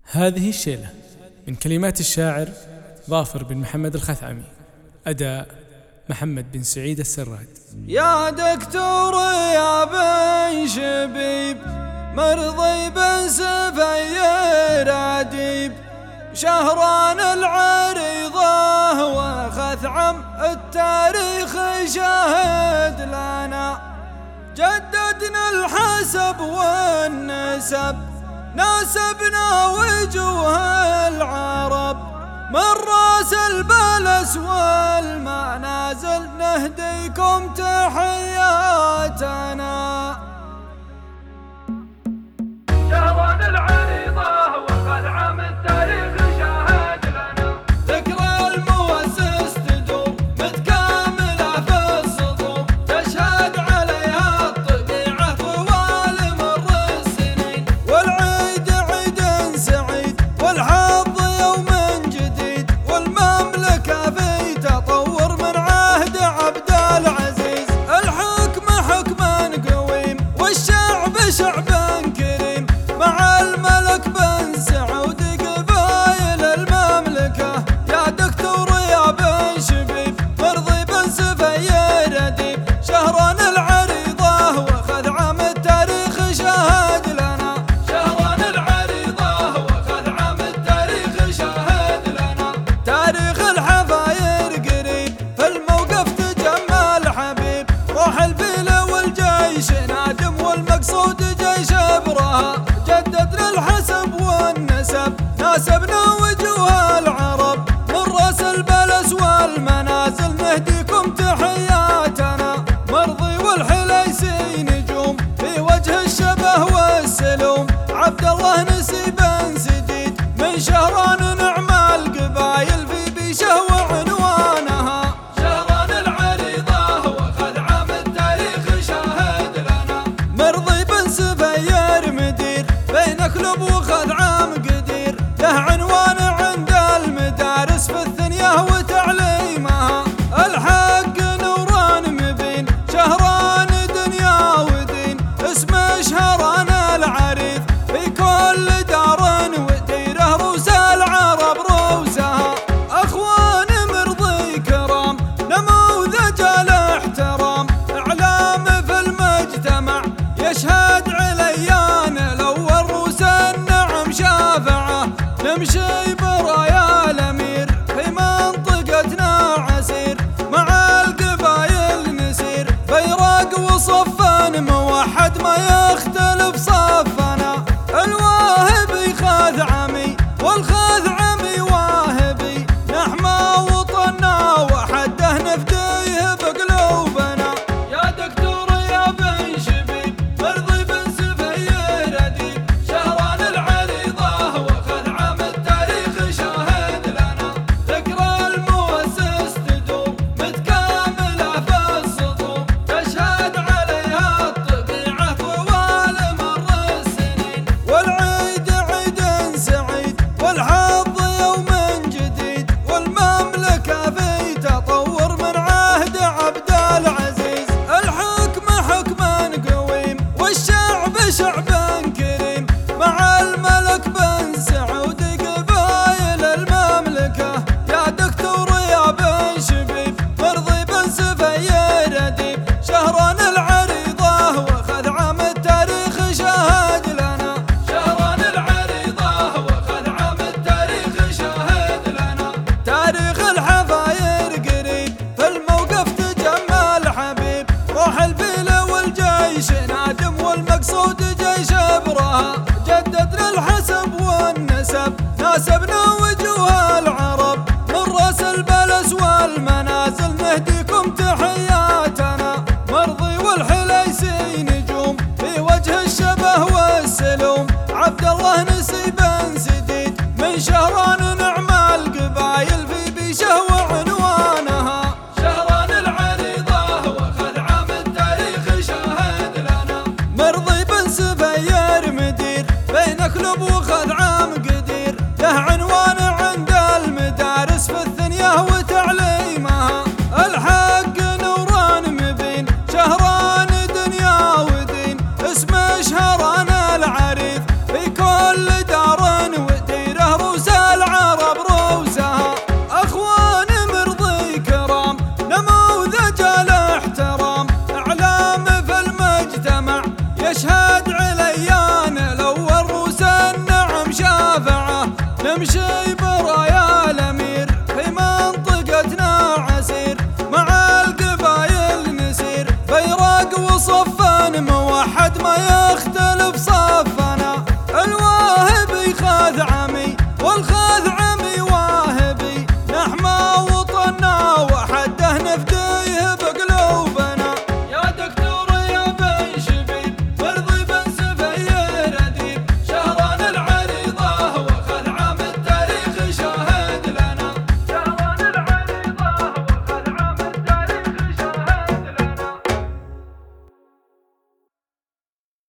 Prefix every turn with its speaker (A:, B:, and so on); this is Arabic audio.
A: هذه الشيلة من كلمات الشاعر ظافر بن محمد الخثعمي، أداء محمد بن سعيد السراد.
B: يا دكتور يا بن شبيب، مرضي بن سفير عديب، شهران العريضة وخثعم التاريخ شاهد لنا، جددنا الحسب والنسب، ناسبنا وجوه العرب، من راس البلس والمنازل نهديكم تحياتنا.
C: شهران العريضة وخثعم التاريخ شاهد لنا،
B: ذكرى المؤسس تدور متكاملة في الصدور، تشهد عليها الطبيعة طوال مر السنين، والعيد عيد سعيد والحظ يوم جديد، والمملكة في تطور من عهد عبد العزيز، الحكم حكم قويم والشعب شعب كريم، مع الملك بن سعود قبايل المملكة. يا دكتور يا بن شبيب، مرضي بن سفير أديب، شهران العريضة وخثعم التاريخ شاهد لنا،
C: شهران العريضة وخثعم التاريخ شاهد لنا،
B: تاريخ الحفاير قريب، في الموقف تجمل حبيب، روح الفيل والجيش نادم والمقصود جيش ابرهة، جددنا الحسب والنسب، ناسبنا وجوه العرب، من راس البلس والمنازل نهديكم تحياتنا، مرضي والحليسي نجوم في وجه الشبه والسلوم، عبد الله نسي بن سديد من شهران نعم القبايل في بيشه وعنوانها.
C: شهران العريضة وخثعم التاريخ شاهد لنا،
B: مرضي بن سفير مدير بين كلب وخثعم قدير، له عنوان عند المدارس في الثنية وتعليمها، الحق نوران مبين شهران دنيا ودين، اسمه شهران العريض في كل دار وديره، روس العرب روسها، اخوان مرضي كرام نموذج الاحترام، اعلام في المجتمع يشهد عليان الاول، روس النعم شافعه، نمشي برايا الامير في منطقتنا عسير، مع القبايل نسير بيرق وصفا موحد ما يختلف صفنا، الواهبي خثعمي والخثعمي واهبي، نحمى وطننا وحده نفديه بقلوبنا.
C: يا دكتور يا بن شبيب، مرضي بن سفير أديب، شهران العريضة وخثعم التاريخ شاهد لنا،
B: ذكرى المؤسس تدور متكاملة في الصدور،
C: تشهد عليها الطبيعة طوال مر السنين،
B: يمشي